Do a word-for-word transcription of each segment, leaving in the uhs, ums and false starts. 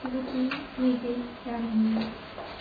続き見ていきたいんです。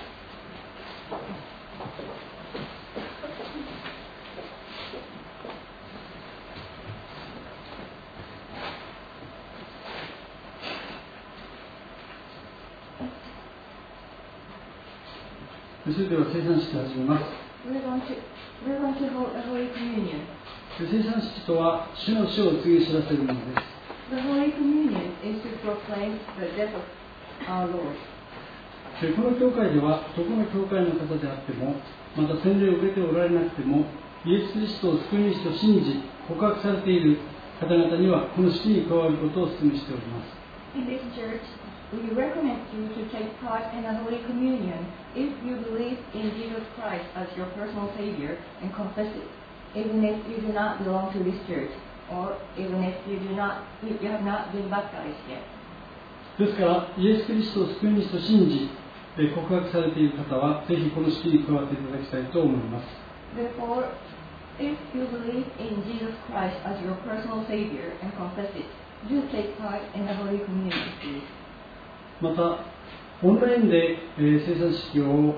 それでは聖餐式を始めます。 We're going to, we're going to hold a Holy Communion. 聖餐式とは主の死を告げ知らせるものです。 The Holy Communion is to proclaim the death of our Lord. この教会ではどこの教会の方であっても、また洗礼を受けておられなくても、イエス・キリストを救い主と信じ告白されている方々にはこの式に加わることをお勧めしております。 In this church, we recommend you to take part in the Holy Communion if you believe in Jesus Christ as your personal Savior and confess it, even if you do not belong to this church, or even if you do not, you have not been baptized yet. ですから、イエス・キリストを救い主と信じ告白されている方は、ぜひこの式に加わっていただきたいと思います。 Therefore, if you believe in Jesus Christ as your personal Savior and confess it, do take part in the Holy Communion, please. また、オンラインで、えー、聖餐式を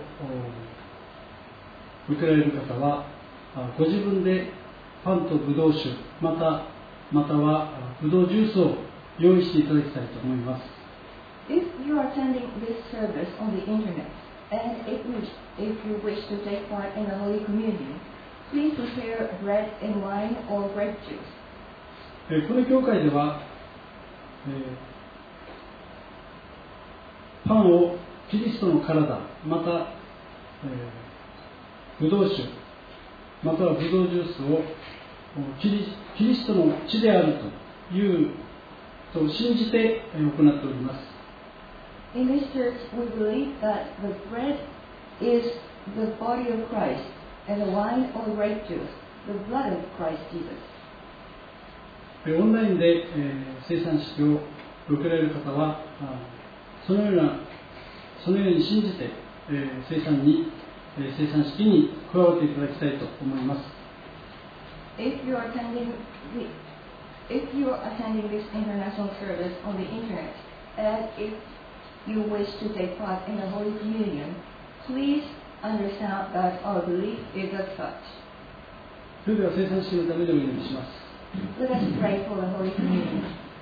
受けられる方は、ご自分でパンとブドウ酒、また、またはブドウジュースを用意していただきたいと思います。 If you are attending this service on the internet, and if you, if you wish to take part in the Holy Communion, please prepare bread and wine or grape juice. えー、この教会では、えーパンをキリストの体、また、えー、ブドウ酒、またはブドウジュースをキリ、キリストの血であるというと信じて行っております。 In this church, we believe that the bread is the body of Christ, and the wine or grape juice, the blood of Christ Jesus. オンラインで、えー、聖餐式を受けられる方は、そのような、そのように信じて、えー、聖餐に、えー、聖餐式に加わっていただきたいと思います。 If you are attending the, if you are attending this international service on the internet, and if you wish to take part in the Holy Communion, please understand that our belief is as such. それでは聖餐式のためにお祈りします。 Let us pray for the Holy Communion.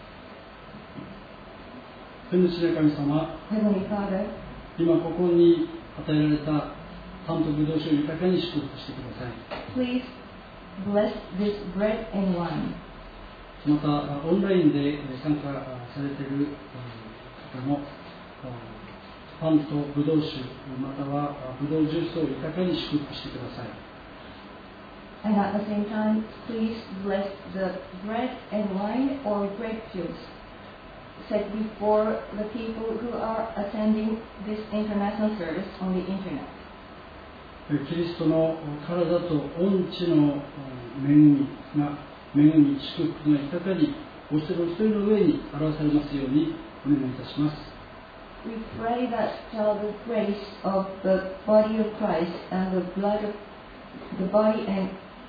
天の父なる神様、 Heavenly Father, 今ここに与えられたパンとブドウ酒を豊かに祝福してください。 please bless this bread and wine. またオンラインで参加されている方もパンとブドウ酒、またはブドウジュースを豊かに祝福してください。 And at the same time, please bless the bread and wine or grape juice set before the people who are attending this international service on the internet. キリストの体と御地の恵みが、恵み、祝福が豊かにお一人お一人の上に表されますようにお願いいたします。 We pray that uh, the grace of the body of Christ and the blood of the body and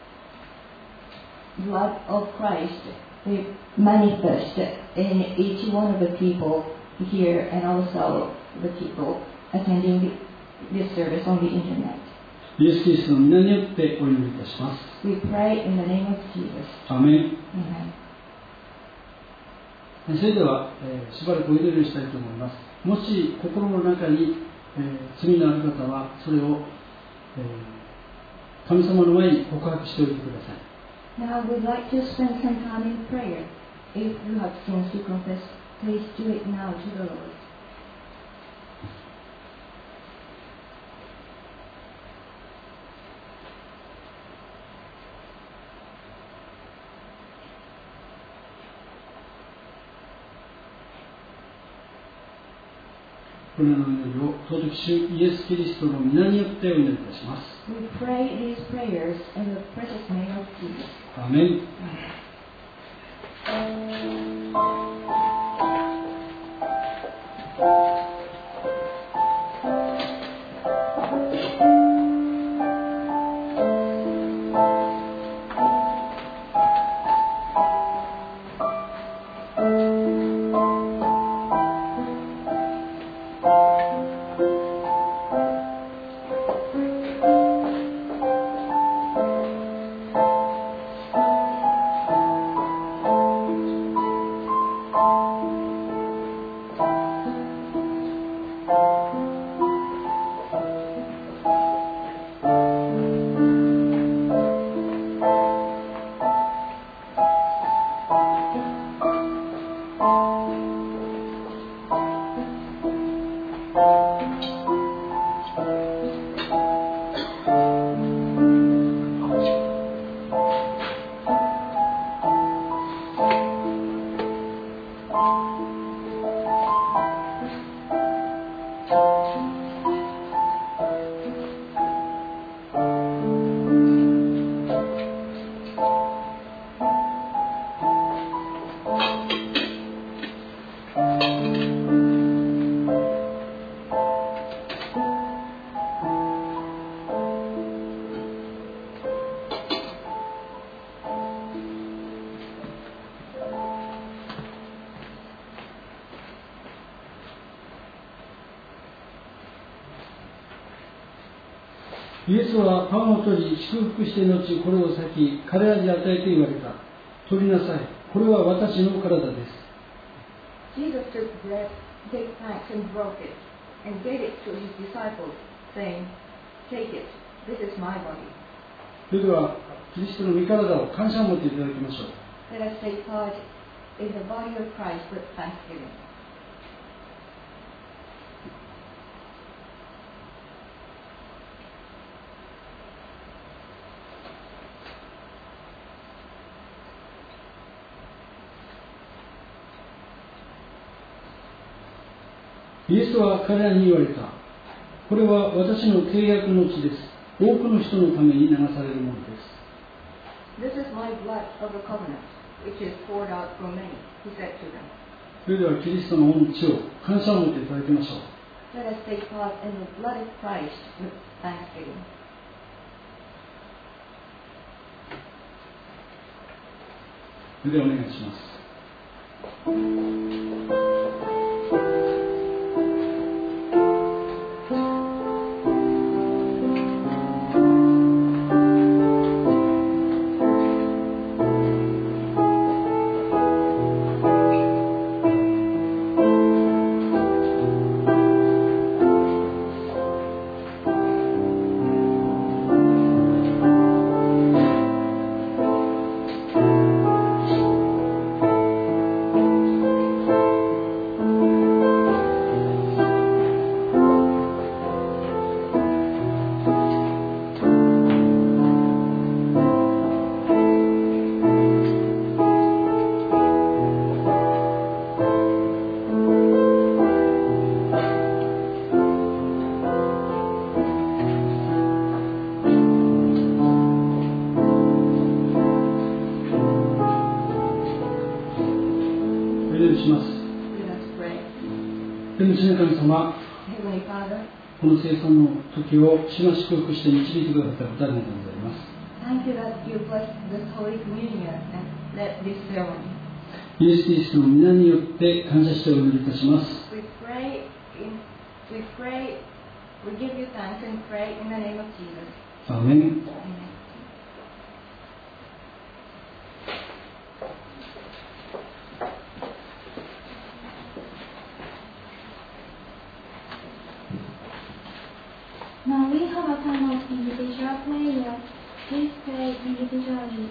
blood of Christ will manifest in each one of the people here and also the people attending this service on the internet. イエス・キリストの皆によってお祈りいたします。 We pray in the name of Jesus. アーメン。 Amen. それでは、えー、しばらくお祈りをしたいと思います。もし心の中に、えー、罪のある方はそれを、えー、神様の前に告白しておいてください。 Now we'd like to spend some time in prayer. If you have sins to confess, please do it now to the Lord. このような祈りを尊き主イエス・キリストの皆によってお祈りいたします。 We pray these prayers in the precious name of Jesus. アーメン。 「 イエスはパンを取り祝福して後これを裂き彼らに与えて言われた。取りなさい。これは私の体です。 Jesus took bread, gave thanks and broke it, and gave it to his disciples, saying, Take it, this is my body. それではキリストの御体を感謝を持っていただきましょう。 Let us take part in the body of Christ with thanksgiving. イエスは彼らに言われた。これは私の契約の血です。多くの人のために流されるものです。 This is my blood of the covenant, which is poured out for many, he said to them. それではキリストの御血を感謝を持っていただきましょう。 Let us take part in the blood of Christ with thanksgiving. それではお願いします。神様、この生産の時を主が祝福して導いてくださったことありがとうございます。イエス・キリストの皆によって感謝してお祈りいたします。 We pray in, we pray, we give you thanks and pray in the name of Jesus. アーメン。 Amen. Now we have a time of individual prayer. Please pray individually.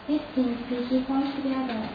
Let's sing Peachy Points together.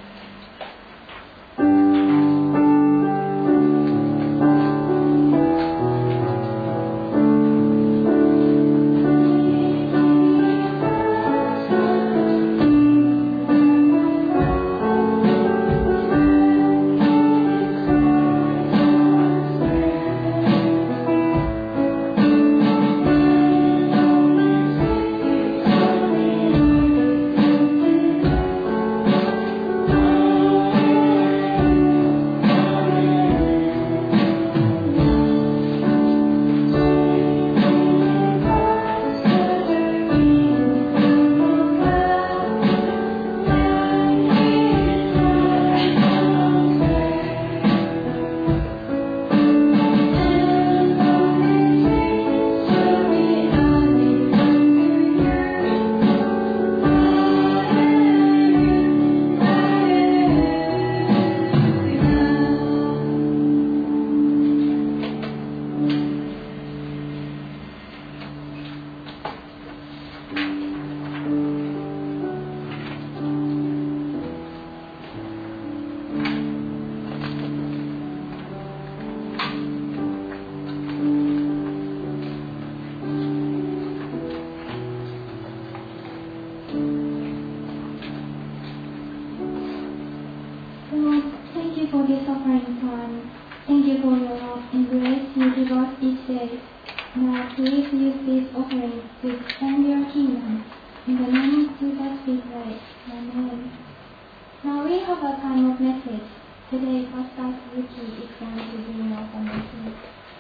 For this offering time, thank you for your love and grace you give us each day. Now please use this offering to expand your kingdom. In the name of Jesus we pray. Amen. Now we have a time of message. Today Pastor Suzuki is going to bring us a message.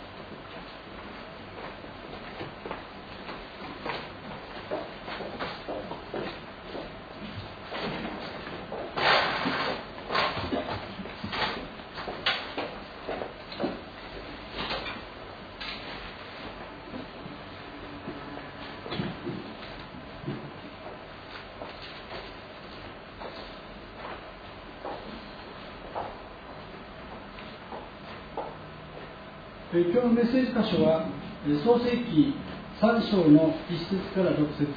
今日のメッセージ箇所は創世記さん章のいち節からろく節です。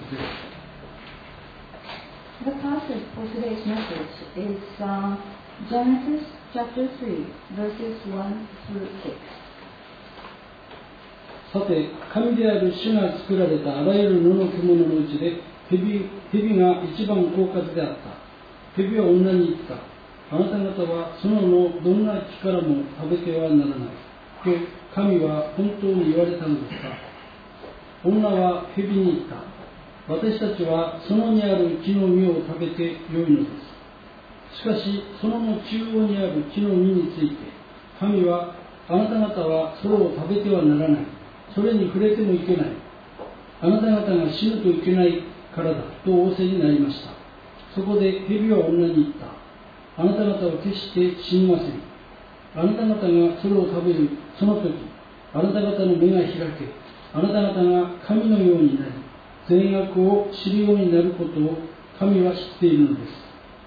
The passage for today's message is uh, Genesis chapter three, verses one through six. さて、神である主が作られたあらゆる野の獣のうちで蛇、蛇が一番狡猾であった。蛇は女に言った。あなた方はそののどんな木からも食べてはならない。と神は本当に言われたのですか。女は蛇に言った。私たちはそのにある木の実を食べてよいのです。しかしそのの中央にある木の実について神はあなた方はそれを食べてはならない。それに触れてもいけない。あなた方が死ぬといけないからだと仰せになりました。そこで蛇は女に言った。あなた方は決して死にません。あなた方がそれを食べるその時、あなた方の目が開け、あなた方が神のようになり、善悪を知るようになることを神は知っているのです。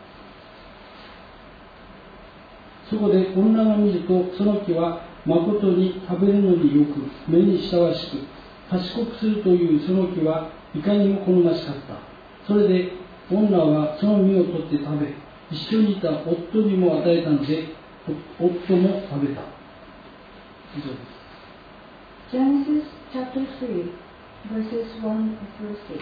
そこで女が見ると、その木は誠に食べるのによく、目に親しく、賢くするというその木はいかにも好ましかった。それで女はその実を取って食べ、一緒にいた夫にも与えたので、夫も食べた。以上です。 Genesis chapter three, verses one through six.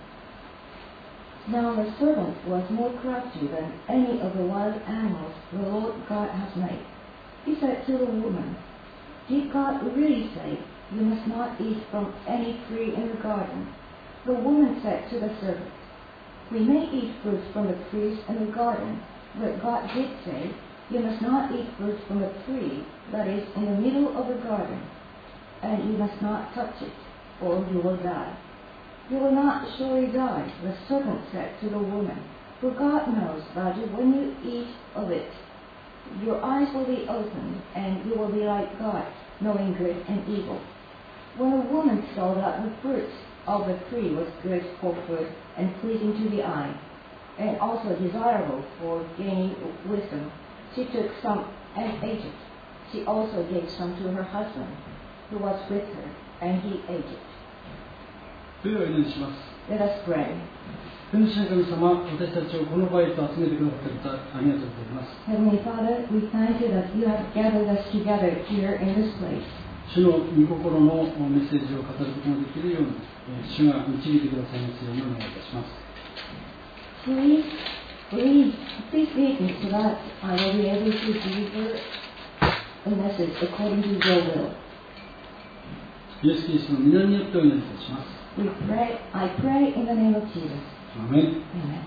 Now the serpent was more crafty than any of the wild animals the Lord God has made. He said to the woman, Did God really say, You must not eat from any tree in the garden? The woman said to the serpent, We may eat fruit from the trees in the garden, but God did say, You must not eat fruit from the tree that is in the middle of the garden, and you must not touch it, or you will die. You will not surely die, the serpent said to the woman, for God knows that when you eat of it, your eyes will be opened, and you will be like God, knowing good and evil. When the woman saw that the fruit of the tree was good for food and pleasing to the eye, and also desirable for gaining wisdom, she took some and ate it. She also gave some to her husband, who was with her, and he ate it. それではお祈りします。 Let us pray. 天の父なる神様、私たちをこの場へと集めてくださったことありがとうございます。 Heavenly Father, we thank you that you have gathered us together here in this place. 主の御心のメッセージを語ることができるように、主が導いてくださいますようにお願いいたします。 Please, please, please lead me so that I will be able to deliver a message according to your will. イエス・キリストの皆によってお祈りいたします。 We pray, I pray in the name of Jesus. アーメン。 Amen.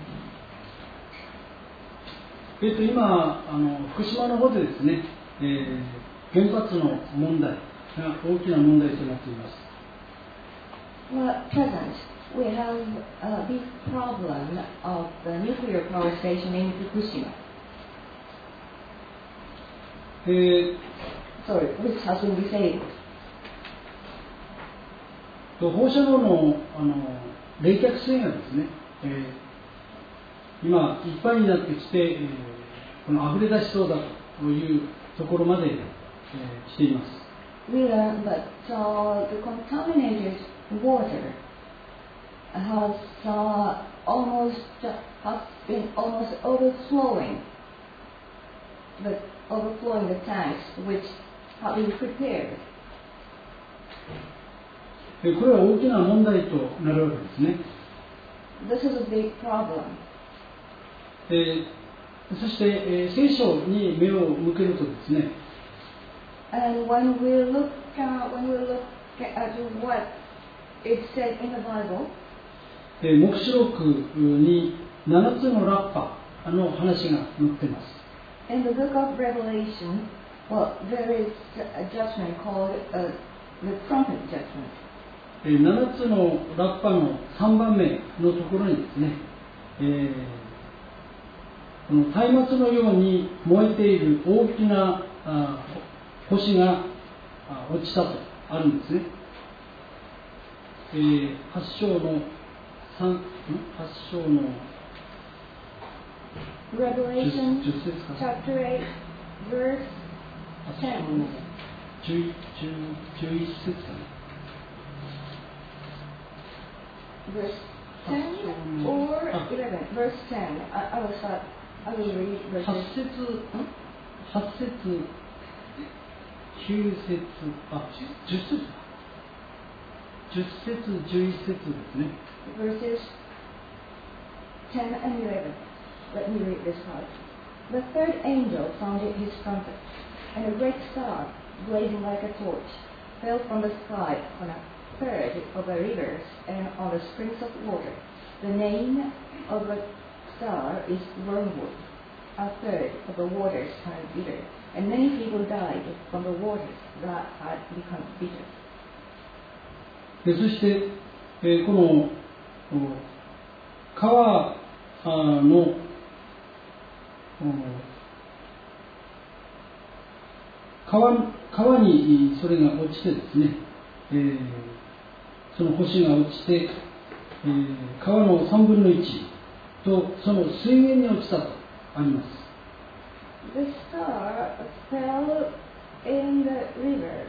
えっと、今あの福島の方でですね、えー、原発の問題が大きな問題となっています。 Well, at present, we have a big problem of the nuclear power station in Fukushima. えー Sorry, which has been disabled. 放射能の、あの冷却水がですね、えー、今いっぱいになってきて、えー、この溢れ出しそうだというところまで、えー、来ています。 We learned that uh, the contaminated water has uh, almost has been almost overflowing, the overflowing the tanks which have been prepared. これは大きな問題となるわけですね。 This is a big problem. えー、そして、えー、聖書に目を向けるとですね、 And when we look uh, when we look at what it said in the Bible, えー、黙示録にななつのラッパの話が載っています。 in the book of Revelation, well, there is a judgment called uh, the trumpet judgment. ななつのラッパのさんばんめのところにですね、えー、この松明のように燃えている大きなあ星が落ちたとあるんですね。えー、はち章のさん、はち章の Revelation じゅっ節か chapter eight, verse はち章のじゅういち節かね。 verse ten or eleven. Verse ten. I, I will start. I will read は verses. ち節、はち節、きゅう節、あ、じゅっ節だ。じゅっ節、じゅういち節ですね。 Verses ten and eleven. Let me read this part. The third angel sounded his trumpet, and a great star, blazing like a torch, fell from the sky on a third of the rivers and on the springs of water. The name of the star is Wormwood. A third of the waters turned bitter, and many people died from the waters that had become bitter. でそして、えー、この川の川, 川にそれが落ちてですね、えー、その星が落ちて、えー、川のさんぶんのいちとその水源に落ちたとあります。 The star fell in the river.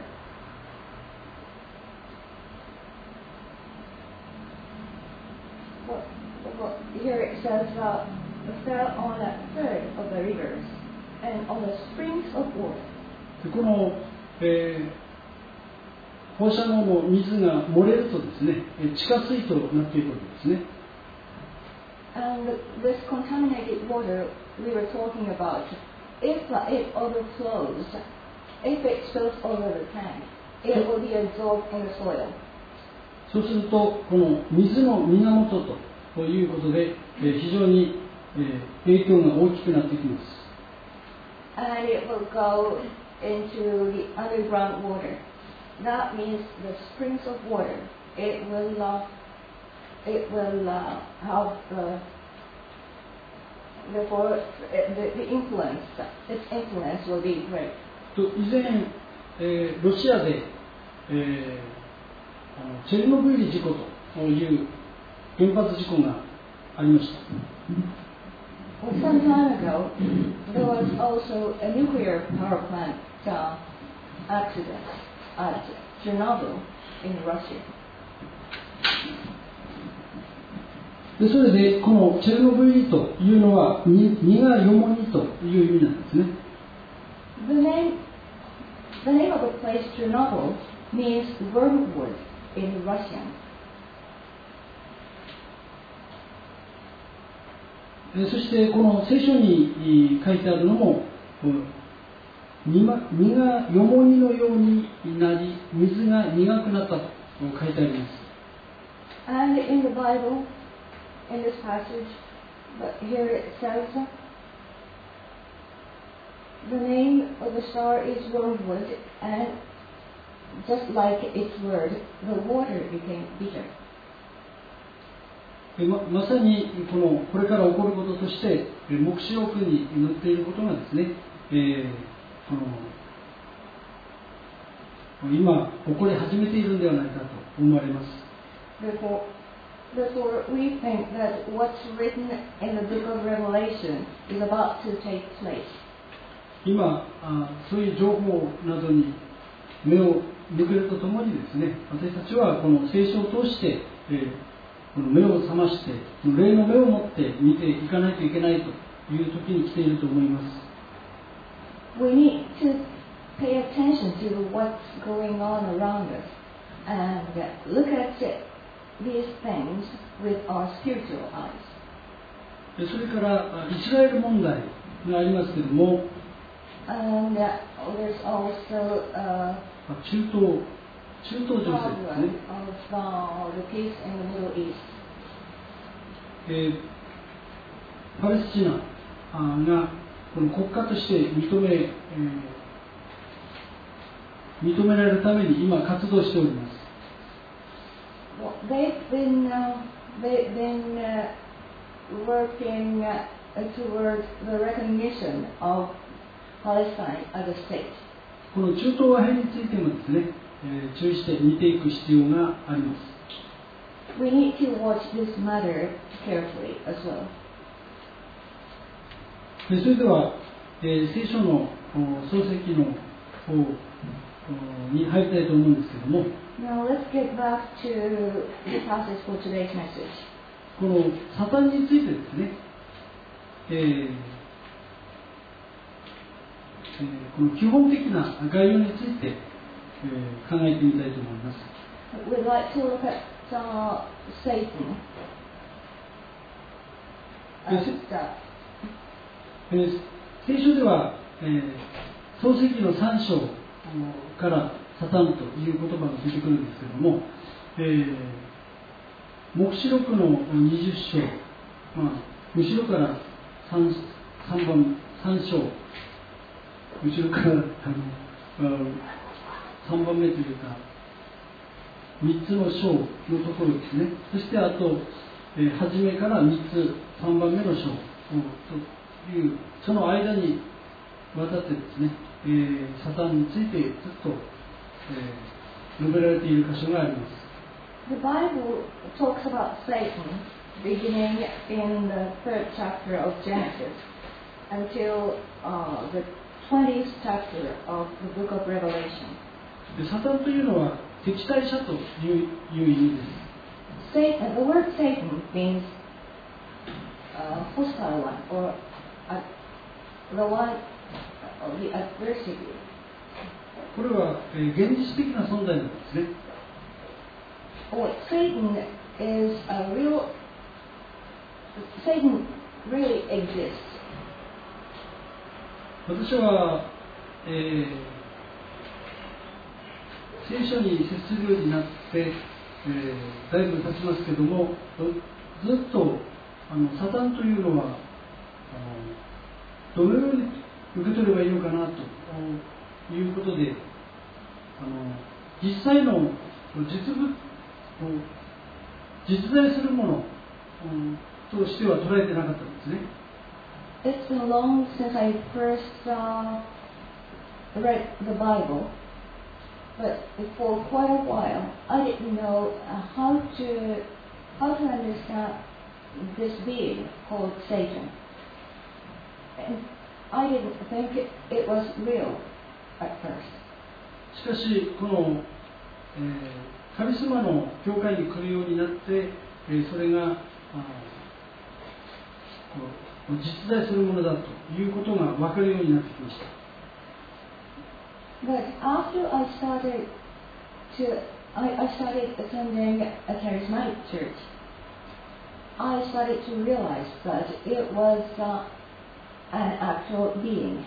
Well, well, here it says uh, fell on a third of the rivers and on the springs of water. でこの、えー、放射能の水が漏れるとですね、地下水となっていくわけですね。 And this contaminated water we were talking about, if it overflows, if it spills over the tank, it will be absorbed in the soil. そうするとこの水の源ということで、えー、非常に、えー、影響が大きくなってきます。 And it will go into the underground water. That means the springs of water. It will, uh, it will uh, have the, therefore the, the influence. Its influence will be great. と以前、えー、ロシアで、えー、あのチェルノブイリ事故という原発事故がありました。 Some time ago, there was also a nuclear power plant uh, accident at Chernobyl in Russia. でそれでこのチェルノブイリというのは荷がよもにという意味なんですね。 The name, the name of the place Chernobyl means wormwood in Russian. そしてこの聖書に書いてあるのも荷がよもにのようになり水が苦くなったと書いてあります。 And in the Bible, in this passage, but here it says, the name of the star is wormwood, and just like its word, the water became bitter. ま, まさにこのこれから起こることとして黙示録に載っていることがですね、えー、この今起こり始めているのではないかと思われます。 Therefore, therefore we think that what's written in the book of Revelation is about to take place. 今あそういう情報などに目を向けるとともにですね、私たちはこの聖書を通して、えーこの目を覚まして霊の目を持って見ていかないといけないという時に来ていると思います。 We need to pay attention to what's going on around us and look at these things with our spiritual eyes. それからイスラエル問題がありますけれども、 And uh, there's also uh, 中東中東情勢ですね。 of uh, the peace in the Middle East. えー、パレスチナがこの国家として認め、えー、認められるために今活動しております。 Well, they've been uh, they've been uh, working uh, towards the recognition of Palestine as a state. この中東和平についてもですね、えー、注意して見ていく必要があります。 We need to watch this matter carefully as well. でそれでは、えー、聖書の創世記の方に入りたいと思うんですけれども、 Now let's get back to the passage for today's message. このサタンについてですね、えーえー、この基本的な概要について、えー、考えてみたいと思います。 We'd like to look at uh, Satan. Yes. As, uh, えー、聖書では、えー、創世記のさん章からサタンという言葉が出てくるんですけれども、えー、黙示録のにじゅっ章、まあ、後ろから 3, 3番さん章、後ろからあのさんばんめというかみっつの章のところですね。そしてあと、えー、初めからみっつさんばんめの章というその間にわたってですね、えー、サタンについてずっと、えー、述べられている箇所があります。 The Bible talks about Satan beginning in the third chapter of Genesis until uh, the twentieth chapter of the book of Revelation. でサタンというのは敵対者といういう意味です。 Satan, the word Satan means uh, hostile one, or uh, the one of the adversary. これは、えー、現実的な存在なんですね。 Oh, Satan is a real. Satan really exists. 私は、えー、聖書に接するようになって、えー、だいぶ経ちますけども、ずっとあのサタンというのはあのどのように受け取ればいいのかなということで、あの実際の実物実在するものとしては捉えてなかったんですね。 It's been long since I first uh, read the Bible, but for quite a while I didn't know uh, how to how to understand this being called Satan, and I didn't think it, it was real at first. しかしこの、えー、神様の教会に来るようになって、えー、それが、 あこう実在するものだということが分かるようになってきました。 But after I started to, I, I started attending a charismatic church, I started to realize that it was uh, an actual being.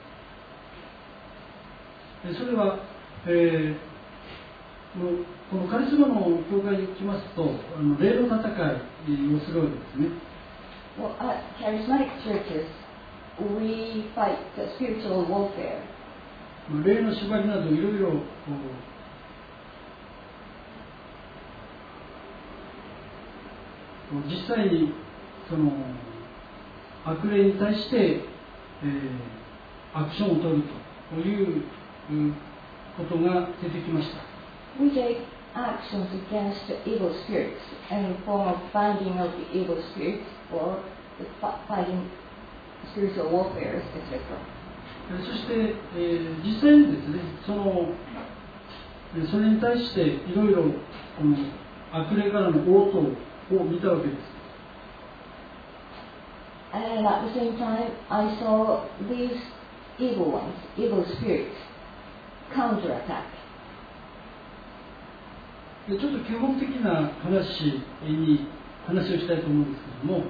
それは、えー、もうこのカリスマの教会に来ますと、あの霊の戦いをするわけですね。 Well, at charismatic churches, we fight the spiritual warfare. 霊の縛りなどいろいろ実際にその悪霊に対して、えー、アクションを取るということが出てきました。 We take actions against the evil spirits in the form of binding of the evil spirits or the fighting spiritual warfare, et cetera. そして、えー、実際にですね、そのそれに対していろいろこの悪霊からの応答を見たわけです。 And at the same time, I saw these evil ones, evil spirits, counterattack. ちょっと基本的な話に話をしたいと思うんですけども。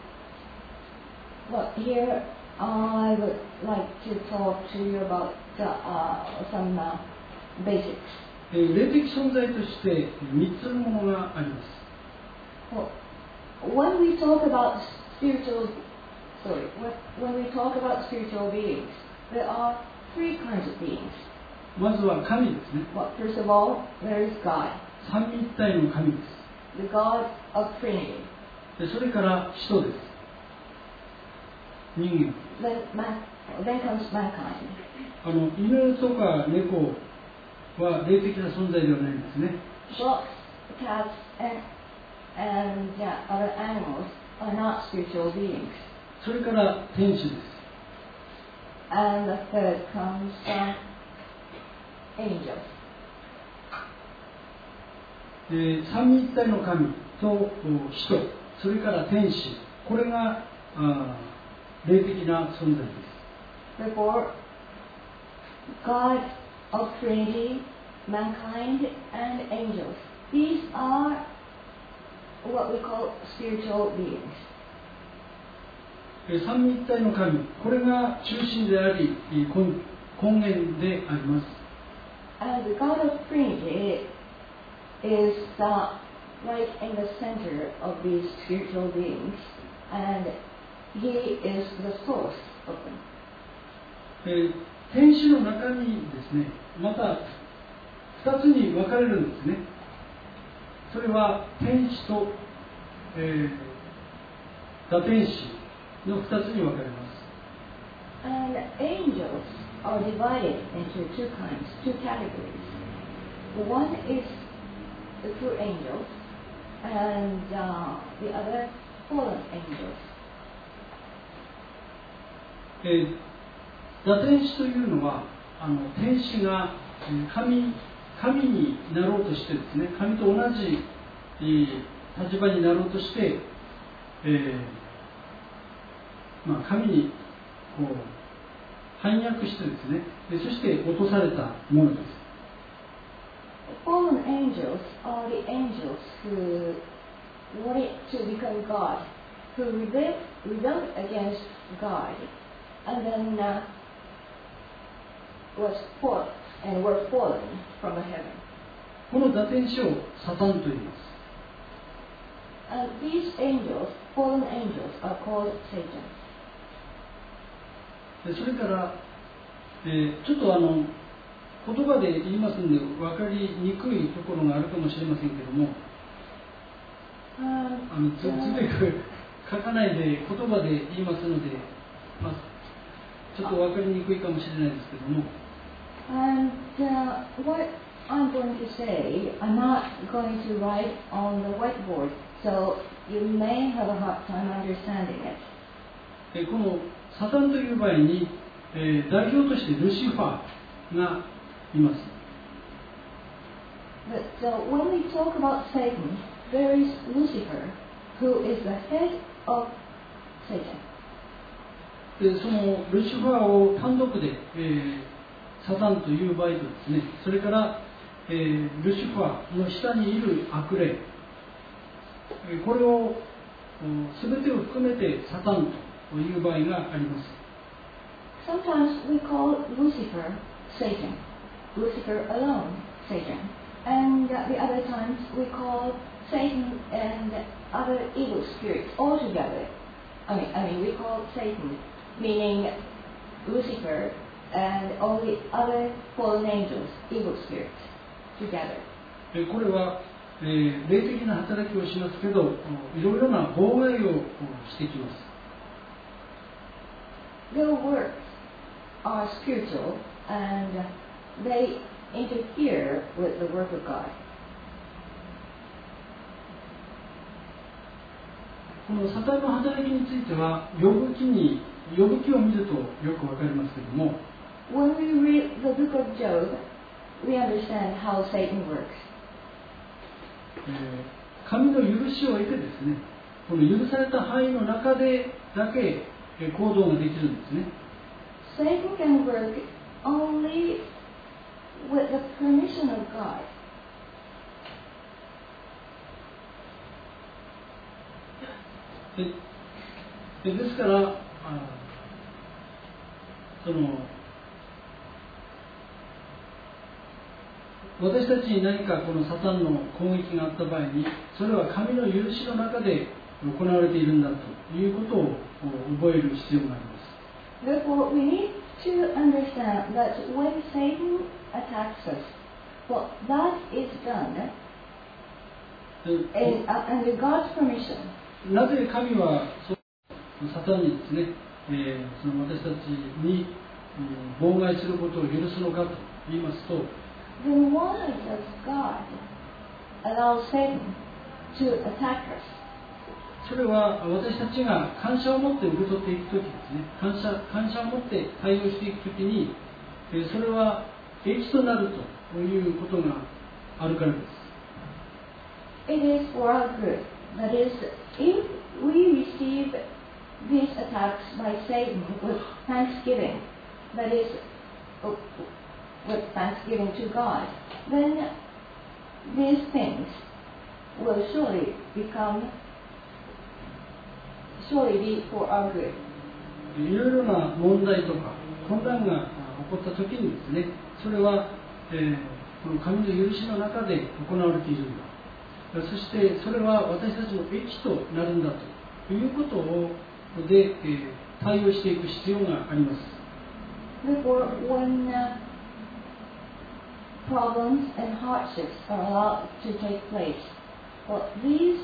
Well, here I would like to talk to you about the, uh, some uh, basics. 霊的存在としてみっつのものがあります。 Well, when we talk about spiritual, sorry, when we talk about spiritual beings, there are three kinds of beings. まずは神ですね。 Well, first of all, there is God. 三位一体の神です。 The God of Trinity. でそれから人です。人間。 Then, man, then comes mankind. あの犬とか猫は霊的な存在ではないんですね。 Dogs, cats, and, and uh, other animals are not spiritual beings. それから天使です。 And the third comes uh, angels. で三位一体の神と人、それから天使、これがあ霊的な存在です。 Therefore, God of Trinity, mankind, and angels. These are what we call spiritual beings. 三位一体の神、これが中心であり、根源であります。 And the God of Trinity is uh, right in the center of these spiritual beings, and He is the source of them. えー、天使の中にですね、また二つに分かれるんですね。それは天使と、えー、堕天使の二つに分かれます。 And angels are divided into two kinds, two categories. One is the true angels, and uh, the other fallen angels. えー、堕天使というのはあの天使が神、神になろうとしてですね、神と同じ、えー、立場になろうとして、えーまあ、神にこう反逆してですね、でそして落とされたものです。 Fallen angels are the angels who wanted to become God, who rebelled, rebelled against God, and then uh, was fallen and were fallen from the heaven. この堕天使をサタンと言います。 And these angels, fallen angels, are called Satan. でそれから、えー、ちょっとあの言葉で言いますので分かりにくいところがあるかもしれませんけども、 Um, あのつつべく書かないで言葉で言いますので、まあ、ちょっと分かりにくいかもしれないですけども。 And uh, what I'm going to say, I'm not going to write on the whiteboard, so you may have a hard time understanding it. えこのサタンという場合に、えー、代表としてルシファーがいます。 But so when we talk about Satan, there is Lucifer, who is the head of Satan. でそのルシファーを単独で、えー、サタンという場合とですね、それから、えー、ルシファーの下にいる悪霊、これを全てを含めてサタンという場合があります。 Sometimes we call Lucifer Satan, Lucifer alone Satan, and uh, the other times we call Satan and other evil spirits all together. I mean, I mean we call Satan, meaning Lucifer and all the other fallen angels, evil spirits, together. これは、えー、霊的な働きをしますけど、いろいろな妨害をしてきます。 Their works are spiritual and they interfere with the work of God. このサタンの働きについては、ヨブ記にヨブ記を見るとよくわかりますけれども、 When we read the book of Job, we understand how Satan works. えー、神の許しを得てですね、この許された範囲の中でだけ行動ができるんですね。 Satan can work only with the permission of God. で, でですからあその私たちに何かこのサタンの攻撃があった場合に、それは神の許しの中で行われているんだということを覚える必要があります。 Therefore, we need to understand that when Satan attacks us, well, that is done in, uh, under God's permission. なぜ神はサタンにですね、えー、その私たちに、うん、妨害することを許すのかと言いますと、 Then why does God allow Satan to attack us? それは私たちが感謝を持って受け取っていくときですね、感謝、感謝を持って対応していくときに、えー、それは益となるということがあるからです。 It is for our good. That is, if we receive these attacks by Satan with thanksgiving, that is, with thanksgiving to God, then these things will surely become, surely be for our good. いろいろな問題とか混乱が起こったときにですね、それは、えー、この神の許しの中で行われているんだ。そしてそれは私たちの益となるんだということをで、えー、対応していく必要があります。 Therefore, when uh, problems and hardships are allowed to take place, well, these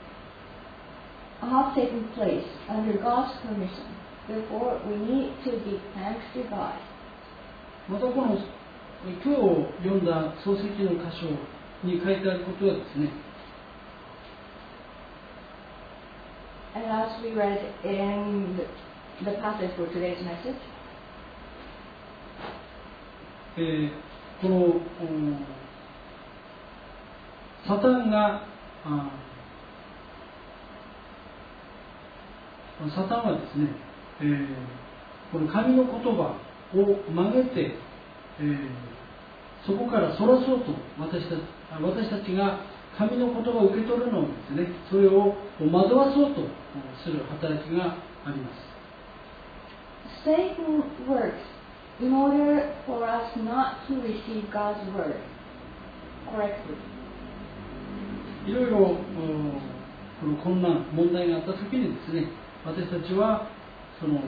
have taken place under God's permission. Therefore, we need to give thanks to God. またこの今日読んだ創世記の箇所に書いてあることはですね、 And as we read in the passage for today's message, えー、このサタンがあサタンはですね、えー、この神の言葉を曲げて、えー、そこからそらそうと私たち、私たちが神の言葉を受け取るのをですね、それを惑わそうとする働きがあります。 Satan works in order for us not to receive God's word correctly. いろいろこの困難、問題があったときにですね、私たちはその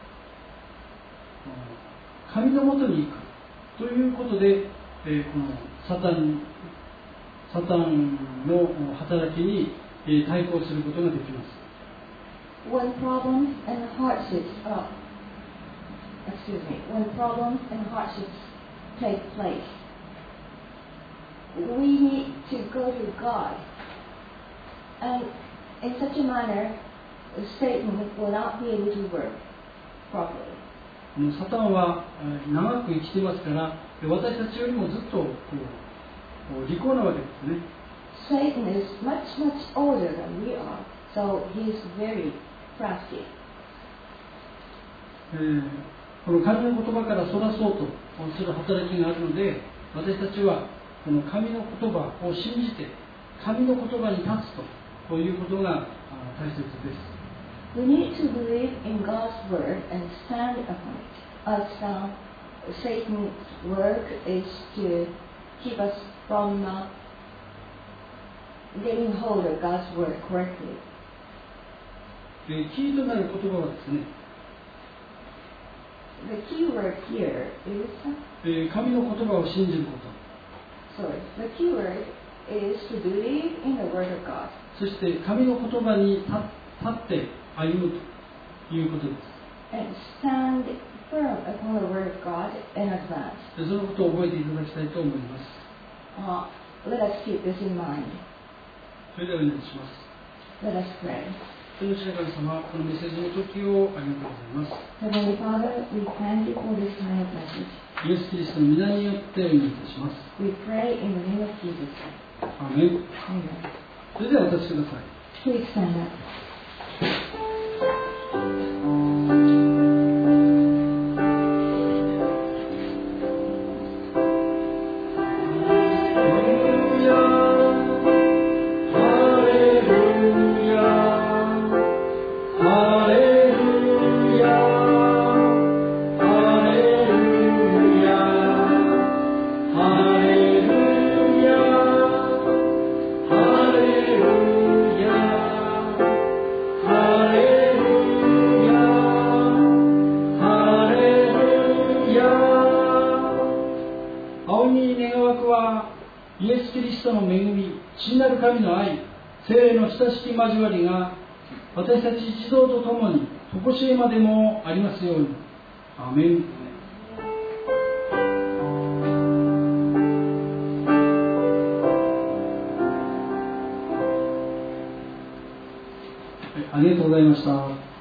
神のもとに行くということで、えー、このサタンサタンの働きに対抗することができます。 When problems and hardships are, excuse me, when problems and hardships take place, we need to go to God, and in such a manner, Satan will not be able to work properly. サタンは長く生きてますから、私たちよりもずっとこう利口なわけですね。 Satan is much, much older than we are, So he is very crafty. えーこの神の言葉からそらそうとする働きがあるので、私たちはこの神の言葉を信じて神の言葉に立つということがあ大切です。 We need to believe in God's word and stand upon it. As uh, Satan's work is to keep us from uh, getting hold of God's word correctly. えーキーとなる言葉はですね、 The key word here is, えー神の言葉を信じること、 sorry, the key word is to believe in the word of God. そして神の言葉に立立って歩むということです。 And stand firm upon the word of God and advance. でそのことを覚えていただきたいと思います。 Uh, let us keep this in mind. それではお願いします。 Let us pray. 天の父なる神様、このメッセージの時をありがとうございます。 Heavenly Father, we thank you for this kind of message. イエス・キリストの皆によってお祈りいたします。 We pray in the name of Jesus. アーメン。 Amen. それではお立ちください。 Please stand up. 聖霊の親しき交わりが私たち一同と共に常しえまでもありますように。アーメン。ありがとうございました。